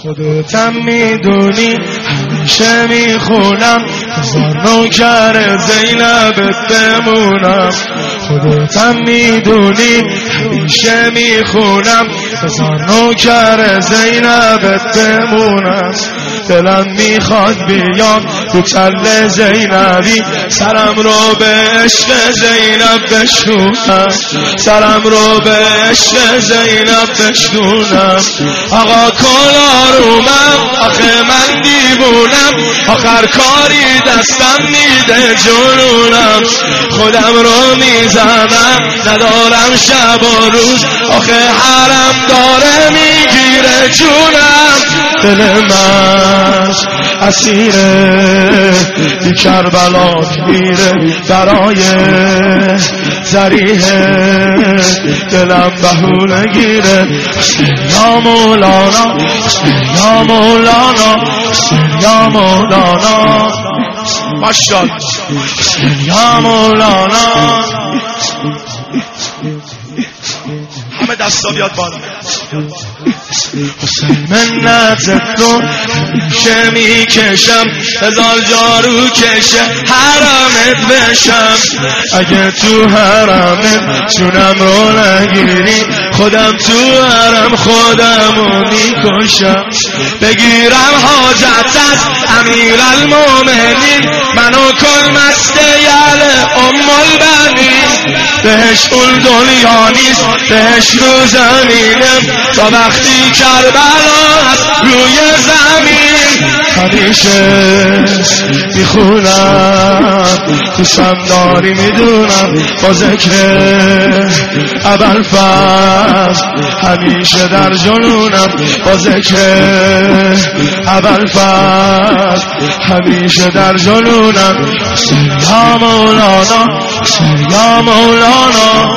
خودتم میدونی همیشه میخونم هزار نوکر زینبت بمونم. خودتم میدونی همیشه میخونم هزار نوکر زینبت بمونم. دلم میخواد بیام تو تل زینبی سرم رو به عشق زینب بشونم. سرم رو به عشق زینب بشونم. آقا کلارومم آخه من دیوونم آخر کاری دستم میده جنونم. خودم رو میزنم ندارم شب و روز آخه حرم داره میگیره جونم. دل من اسیره بی کربلا میره برای ذریحه دلم بهونه گیره. یا مولانا یا مولانا یا مولانا ماشاءالله یا مولانا. همه دستا بیاد بالا. حسین منت رو همیشه میکشم هزار جارو کشه حرمت بشم. اگه تو حرمت جونم رو نگیری خودم تو حرم خودمو میکشم. بگیرم حاجت از امیر المومنین منو کل مست یل ام البنین. بهش اون دنیا نیست بهش رو زمینم تا وقتی کربلا هست روی زمین. همیشه میخونم توشم داری میدونم با ذکر ابوالفضل همیشه در جنونم. با ذکر ابوالفضل همیشه در جنونم. یا مولانا یا مولانا.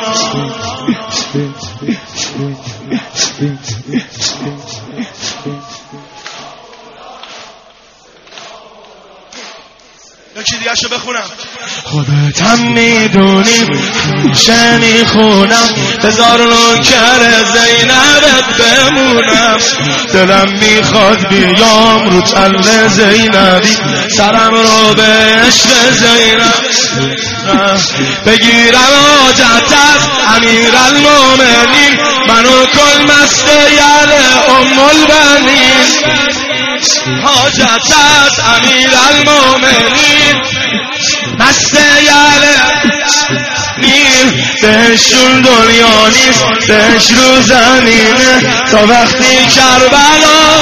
یکی دیگه شو بخونم. خودتم میدونی همیشه میخونم هزار نوکر زینبت بمونم. دلم میخواد بیام رو تل زینبی سرم رو به عشق زینب بگیرم حاجت از امیر المومنین منو کل مست یل ام البنین. حاجت از امیر المومنین مست یل نیم. بهشون دنیا نیست بهش رو زمینه تا وقتی کربلا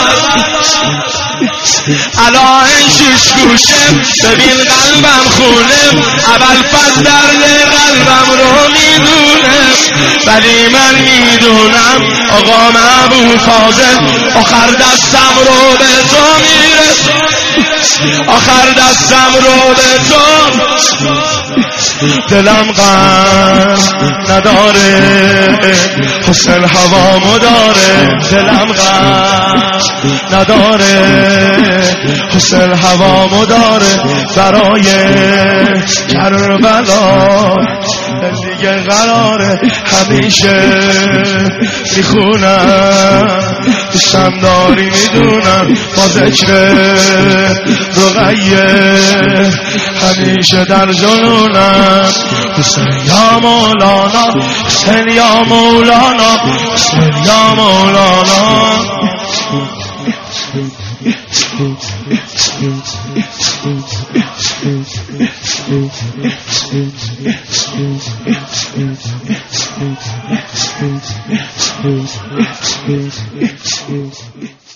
الان شش گوشم ببین قلبم خونم ابوالفضل درد قلبم رو میدونه. ولی من میدونم آقا محبوب فاضل آخر دستم رو به تو میرسه. آخر دستم رو به تو. دلم غم نداره حسن هوامو داره. دلم غم نداره حسن هوامو داره. برای کربلا دیگه قراره همیشه میخونم دوستم داری میدونم. با ذکر رقیه همیشه در جنونم. حسین یا مولانا حسین یا مولانا حسین یا مولانا. Thank you.